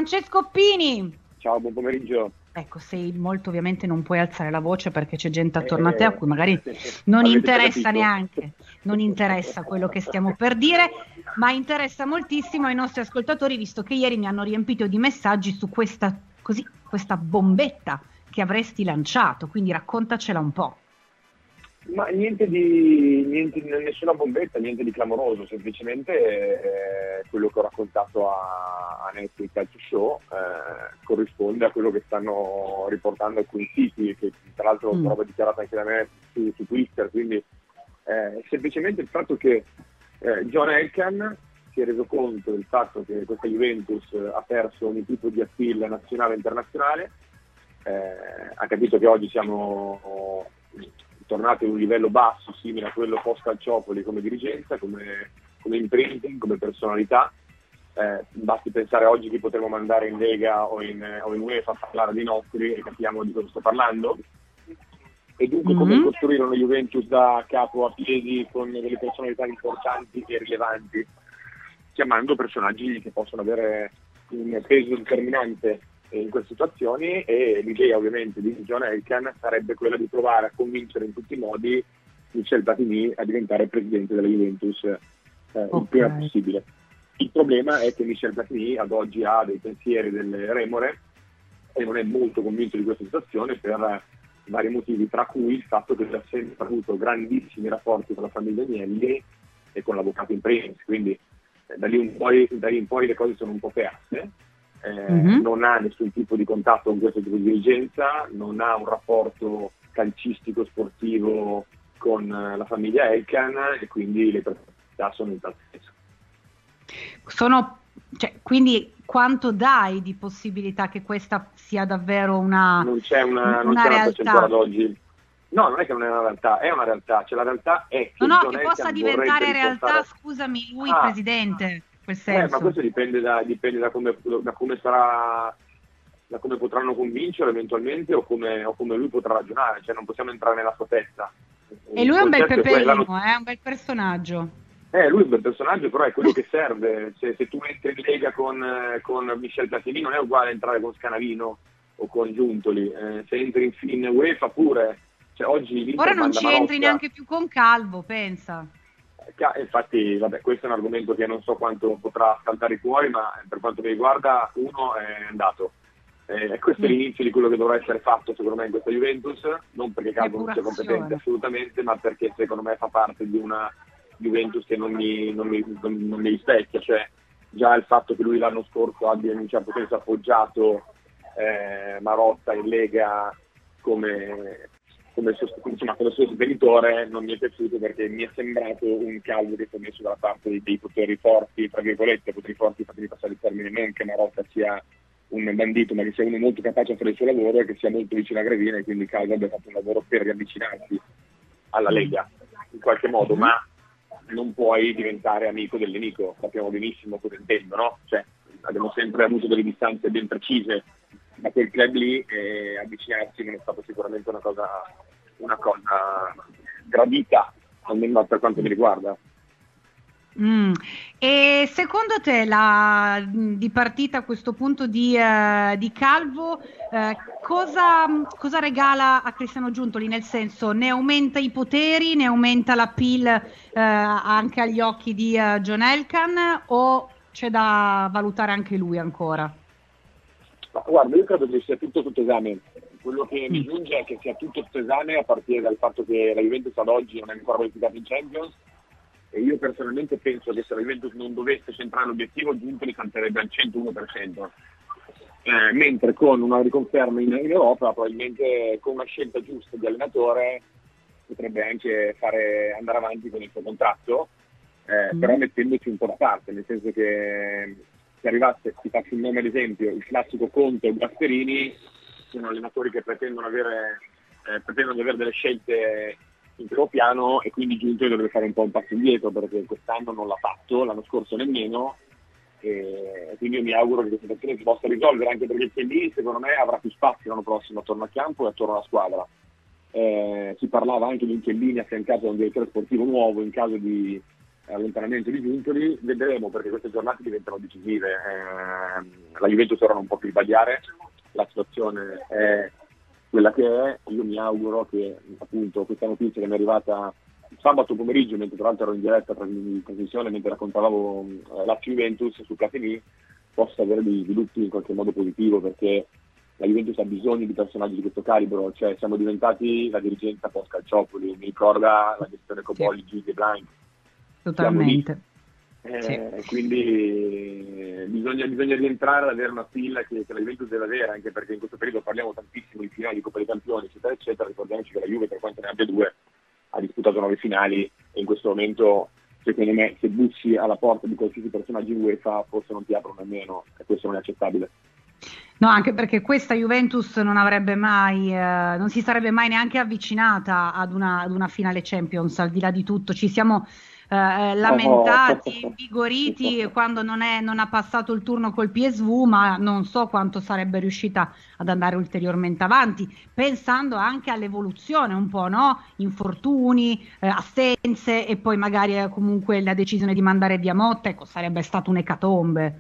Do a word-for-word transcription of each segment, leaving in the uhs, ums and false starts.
Francesco Pini. Ciao, buon pomeriggio. Ecco, sei molto, ovviamente non puoi alzare la voce perché c'è gente attorno a te a cui magari non interessa neanche, non interessa quello che stiamo per dire, ma interessa moltissimo ai nostri ascoltatori, visto che ieri mi hanno riempito di messaggi su questa, così, questa bombetta che avresti lanciato, quindi raccontacela un po'. Ma niente di, niente, nessuna bombetta, niente di clamoroso, semplicemente eh, quello che ho raccontato a, a Netflix Calcio Show eh, corrisponde a quello che stanno riportando alcuni siti, che tra l'altro mm. roba dichiarata anche da me su, su Twitter, quindi eh, semplicemente il fatto che eh, John Elkann si è reso conto del fatto che questa Juventus ha perso ogni tipo di appeal nazionale e internazionale, eh, ha capito che oggi siamo tornati a un livello basso, simile a quello post-Calciopoli come dirigenza, come, come imprinting, come personalità. Eh, basti pensare oggi che potremmo mandare in Lega o in, o in UEFA a parlare dei nostri e capiamo di cosa sto parlando. E dunque mm-hmm. come costruire una Juventus da capo a piedi con delle personalità importanti e rilevanti, chiamando personaggi che possono avere un peso determinante in queste situazioni, e l'idea ovviamente di John Elkann sarebbe quella di provare a convincere in tutti i modi Michel Platini a diventare presidente della Juventus eh, okay. il prima possibile. Il problema è che Michel Platini ad oggi ha dei pensieri delle remore e non è molto convinto di questa situazione per vari motivi, tra cui il fatto che ha sempre avuto grandissimi rapporti con la famiglia Agnelli e con l'avvocato in primis, quindi eh, da, lì un poi, da lì in poi le cose sono un po' perse. Eh, mm-hmm. Non ha nessun tipo di contatto con questo tipo di dirigenza, non ha un rapporto calcistico sportivo con la famiglia Elkann e quindi le personalità sono in tal senso. Sono, cioè, quindi quanto dai di possibilità che questa sia davvero una non c'è una, una, non c'è realtà? Una percentuale ad oggi. No, non è che non è una realtà, è una realtà, cioè la realtà è che no, no, John che Elkann possa diventare realtà, riportare... scusami, lui ah. presidente. Senso. Eh, ma questo dipende da, dipende da come da come sarà, da come potranno convincere eventualmente o come, o come lui potrà ragionare, cioè non possiamo entrare nella sua testa. E lui è un bel peperino, è eh, un bel personaggio. Eh, lui è un bel personaggio, però è quello che serve. Se, se tu entri in Lega con, con Michel Platini non è uguale entrare con Scanavino o con Giuntoli, eh, se entri in, in UEFA pure, cioè oggi ora non ci Marotta, entri neanche più con Calvo, pensa. Infatti, vabbè, questo è un argomento che non so quanto potrà saltare fuori, ma per quanto mi riguarda uno è andato. Eh, questo è l'inizio di quello che dovrà essere fatto secondo me in questa Juventus, non perché Calvo non sia competente assolutamente, ma perché secondo me fa parte di una Juventus che non mi, non mi, non, non mi rispecchia. Cioè, già il fatto che lui l'anno scorso abbia in un certo senso appoggiato eh, Marotta in Lega come... come sostitu- insomma, come suo sostenitore non mi è piaciuto, perché mi è sembrato un Calvo che si è messo dalla parte dei, dei poteri forti, tra virgolette, poteri forti, fatemi passare il termine, non che Marotta sia un bandito, ma che sia uno molto capace a fare il suo lavoro e che sia molto vicino a Gravina, e quindi Calvo abbia fatto un lavoro per riavvicinarsi alla Lega in qualche modo, ma non puoi diventare amico del nemico, sappiamo benissimo cosa intendo, no? Cioè, abbiamo sempre avuto delle distanze ben precise da quel club lì, e avvicinarsi non è stato sicuramente una cosa una cosa gradita, almeno per quanto mi riguarda. Mm. E secondo te la di partita a questo punto di, uh, di Calvo uh, cosa, cosa regala a Cristiano Giuntoli? Nel senso, ne aumenta i poteri, ne aumenta la l'appeal uh, anche agli occhi di uh, John Elkann, o c'è da valutare anche lui ancora? Ma guarda, io credo che sia tutto sotto esame. Quello che mi giunge è che sia tutto sotto esame a partire dal fatto che la Juventus ad oggi non è ancora qualificata in Champions, e io personalmente penso che se la Juventus non dovesse centrare l'obiettivo, Giuntoli salterebbe al centouno per cento, eh, mentre con una riconferma in, in Europa, probabilmente con una scelta giusta di allenatore potrebbe anche fare andare avanti con il suo contratto, eh, mm. però mettendoci un po' da parte, nel senso che se arrivasse, ti faccio un nome ad esempio, il classico Conte o Gasperini, sono allenatori che pretendono avere eh, pretendono di avere delle scelte in primo piano, e quindi Giuntoli dovrebbe fare un po' un passo indietro, perché quest'anno non l'ha fatto, l'anno scorso nemmeno, e quindi io mi auguro che questa situazione si possa risolvere, anche perché Chiellini secondo me avrà più spazio l'anno prossimo attorno al campo e attorno alla squadra. Eh, si parlava anche di un Chiellini affiancato da un direttore sportivo nuovo in caso di allontanamento di Giuntoli, vedremo, perché queste giornate diventano decisive. Eh, la Juventus ora non può più sbagliare, la situazione è quella che è. Io mi auguro che appunto questa notizia che mi è arrivata sabato pomeriggio, mentre tra l'altro ero in diretta in trasmissione mentre raccontavamo eh, Lazio Juventus su Platini, possa avere dei sviluppi in qualche modo positivo, perché la Juventus ha bisogno di personaggi di questo calibro, cioè siamo diventati la dirigenza post Calciopoli, mi ricorda la gestione Cobolli, sì. Gigi e Blank. Totalmente. Eh, sì. Quindi bisogna, bisogna rientrare ad avere una stilla che, che la Juventus deve avere, anche perché in questo periodo parliamo tantissimo di finali di Coppa dei Campioni, eccetera, eccetera. Ricordiamoci che la Juve, per quanto ne abbia due, ha disputato nove finali e in questo momento, secondo me, se bussi alla porta di qualsiasi personaggio in UEFA forse non ti aprono nemmeno, e questo non è accettabile. No, anche perché questa Juventus non avrebbe mai, eh, non si sarebbe mai neanche avvicinata ad una, ad una finale Champions, al di là di tutto. Ci siamo eh, lamentati, invigoriti quando non, è, non ha passato il turno col P S V, ma non so quanto sarebbe riuscita ad andare ulteriormente avanti, pensando anche all'evoluzione un po', no? Infortuni, eh, assenze e poi magari eh, comunque la decisione di mandare via Motta, ecco, sarebbe stato un'ecatombe.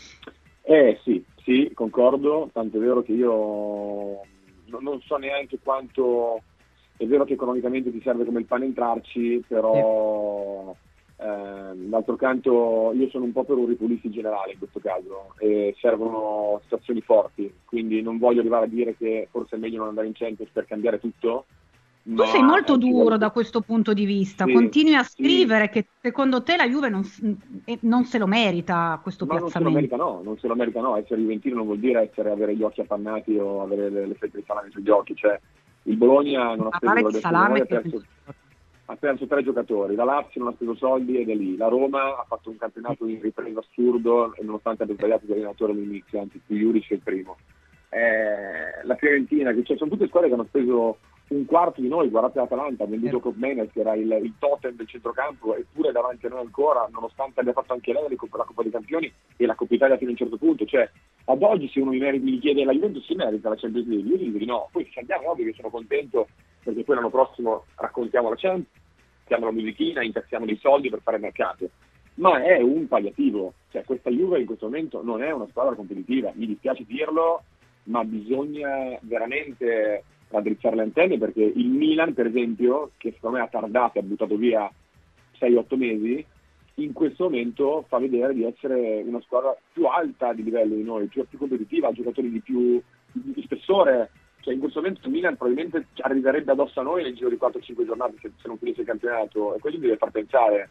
Eh sì, sì, concordo, tanto è vero che io non so neanche quanto, è vero che economicamente ti serve come il pane entrarci, però eh, d'altro canto io sono un po' per un ripulissi generale in questo caso, e servono situazioni forti, quindi non voglio arrivare a dire che forse è meglio non andare in Champions per cambiare tutto. Tu sei molto duro da questo punto di vista, sì, continui a scrivere sì. che secondo te la Juve non, non se lo merita questo ma piazzamento. Non se lo merita, no, non se lo merita, no. Essere juventino non vuol dire essere, avere gli occhi appannati o avere le, le fette di salame sugli occhi. Cioè, il Bologna non ha speso di salame ha perso, ha perso tre giocatori, la Lazio non ha speso soldi ed è lì. La Roma ha fatto un campionato in ripresa assurdo e nonostante abbia sbagliato l'allenatore all'inizio, anzi più Juric è il primo. Eh, la Fiorentina, che cioè, sono tutte squadre che hanno speso un quarto di noi, guardate l'Atalanta, ha venduto Kopmenes che era il, il totem del centrocampo, eppure davanti a noi ancora, nonostante abbia fatto anche lei la Coppa dei Campioni e la Coppa Italia fino a un certo punto. Cioè, ad oggi se uno mi, meriti, mi chiede la Juventus si merita la Champions League, io gli dico di no. Poi se andiamo, ovvio che sono contento, perché poi l'anno prossimo raccontiamo la Champions, mettiamo la musichina, incassiamo dei soldi per fare mercato, ma è un palliativo. Cioè, questa Juve in questo momento non è una squadra competitiva, mi dispiace dirlo, ma bisogna veramente raddrizzare le antenne, perché il Milan, per esempio, che secondo me ha tardato e ha buttato via sei otto mesi, in questo momento fa vedere di essere una squadra più alta di livello di noi, più, più competitiva, ha giocatori di più di, di spessore. Cioè, in questo momento il Milan probabilmente arriverebbe addosso a noi nel giro di quattro cinque giornate se, se non finisse il campionato, e quello deve far pensare.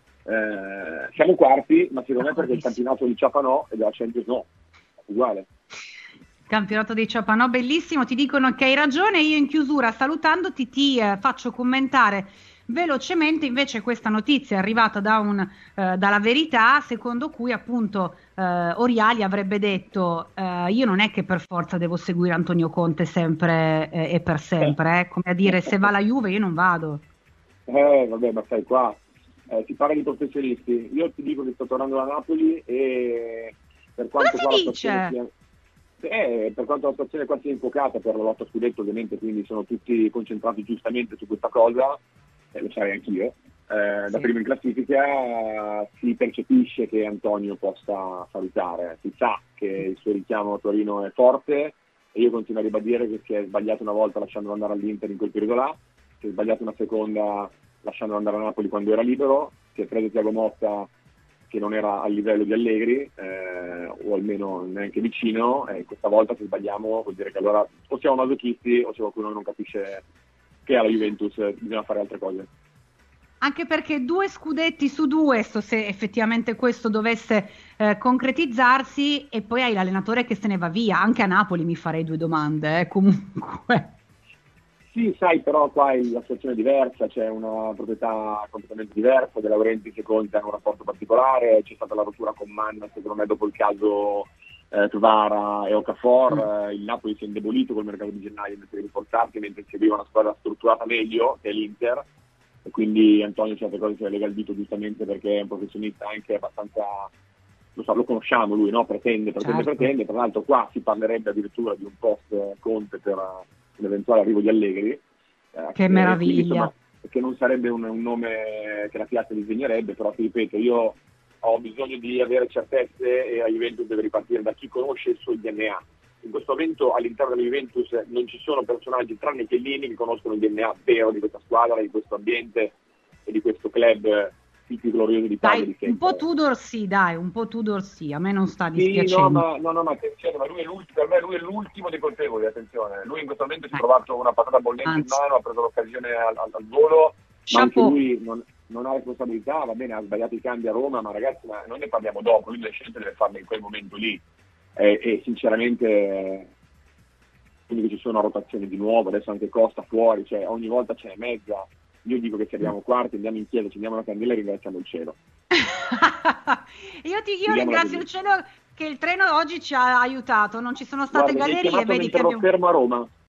Eh, siamo quarti, ma secondo me perché il campionato di Ciapanò e della Champions no, uguale. Campionato dei Ciapanò, bellissimo, ti dicono che hai ragione. Io in chiusura, salutandoti, ti eh, faccio commentare velocemente invece questa notizia è arrivata da un, eh, dalla Verità, secondo cui appunto eh, Oriali avrebbe detto eh, io non è che per forza devo seguire Antonio Conte sempre eh, e per sempre, eh, come a dire se va la Juve io non vado. Eh vabbè, ma sai qua eh, si parla di professionisti, io ti dico che sto tornando da Napoli e per quanto qua la situazione sia... Eh, per quanto la situazione qua sia infuocata per la lotta scudetto, ovviamente, quindi sono tutti concentrati giustamente su questa cosa, eh, lo sarei anch'io, eh, sì. Da primo in classifica si percepisce che Antonio possa salutare, si sa che il suo richiamo a Torino è forte e io continuo a ribadire che si è sbagliato una volta lasciandolo andare all'Inter in quel periodo là, si è sbagliato una seconda lasciandolo andare a Napoli quando era libero, si è preso Thiago Motta che non era al livello di Allegri, eh, o almeno neanche vicino, e questa volta se sbagliamo vuol dire che allora o siamo masochisti o se qualcuno non capisce che alla Juventus bisogna fare altre cose. Anche perché due scudetti su due, se effettivamente questo dovesse eh, concretizzarsi, e poi hai l'allenatore che se ne va via, anche a Napoli mi farei due domande, eh, comunque. Sì, sai, però qua la situazione è diversa, c'è una proprietà completamente diversa, De Laurentiis e Conte hanno un rapporto particolare, c'è stata la rottura con Mann, secondo me dopo il caso eh, Kvara e Okafor, mm. eh, il Napoli si è indebolito col mercato di gennaio invece di rinforzarsi, mentre seguiva una squadra strutturata meglio, che è l'Inter, e quindi Antonio certe cose se le lega il dito giustamente perché è un professionista anche abbastanza, lo so, lo conosciamo lui, no? Pretende, pretende, certo. pretende, tra l'altro qua si parlerebbe addirittura di un post Conte per un eventuale arrivo di Allegri, eh, che meraviglia, quindi, insomma, che non sarebbe un, un nome che la piazza disegnerebbe, però ti ripeto, io ho bisogno di avere certezze e la Juventus deve ripartire da chi conosce il suo D N A. In questo momento all'interno della Juventus non ci sono personaggi tranne Chiellini che conoscono il D N A vero di questa squadra, di questo ambiente e di questo club più glorioso d'Italia. Dai, un po' Tudor sì, dai, un po' Tudor sì, a me non sta dispiacendo. Sì, no, ma, no, no, ma attenzione, ma lui è l'ultimo, per me lui è l'ultimo dei colpevoli, attenzione. Lui in questo momento si è trovato una patata bollente in mano, ha preso l'occasione al, al, al volo, ma anche lui non, non ha responsabilità, va bene, ha sbagliato i cambi a Roma, ma ragazzi, ma noi ne parliamo dopo, lui le scelte deve farle in quel momento lì. E, e sinceramente, quindi ci sono rotazioni di nuovo, adesso anche Costa fuori, cioè ogni volta c'è mezza. Io dico che se arriviamo quarti, andiamo in chiesa, ci andiamo una candela e ringraziamo il cielo. io ti, io ringrazio il cielo che il treno oggi ci ha aiutato, non ci sono state Guarda, gallerie, vedi che abbiamo... fermo a Roma.